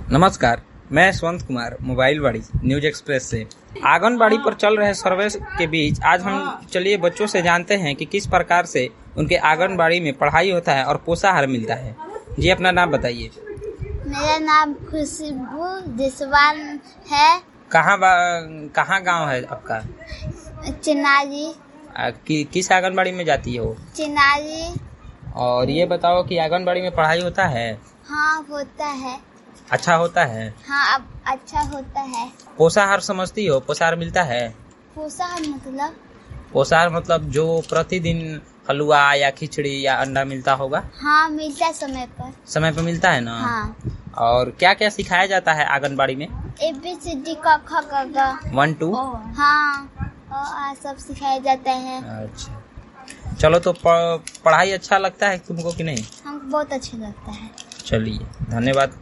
नमस्कार, मैं यशवंत कुमार मोबाइलवाड़ी न्यूज एक्सप्रेस से। आंगनबाड़ी पर चल रहे सर्वे के बीच आज हम चलिए बच्चों से जानते हैं कि किस प्रकार से उनके आंगनबाड़ी में पढ़ाई होता है और पोषाहार मिलता है। जी अपना नाम बताइए। मेरा नाम खुशबू जसवाल है। कहाँ गांव है आपका? चिनारी। किस आंगनबाड़ी में जाती है वो? चिनारी। और ये बताओ कि आंगनबाड़ी में पढ़ाई होता है? हाँ होता है। अच्छा होता है? हाँ अब अच्छा होता है। पोषाहार समझती हो? पोषाहार मिलता है? पोषाहार मतलब जो प्रतिदिन हलवा या खिचड़ी या अंडा मिलता होगा? हाँ मिलता है समय पर मिलता है ना? हाँ। और क्या क्या सिखाया जाता है आंगनबाड़ी में? ABCD क ख ग घ 1 2। हाँ सब सिखाया जाता है। अच्छा चलो, तो पढ़ाई अच्छा लगता है तुमको कि नहीं? हमको बहुत अच्छा लगता है। चलिए धन्यवाद।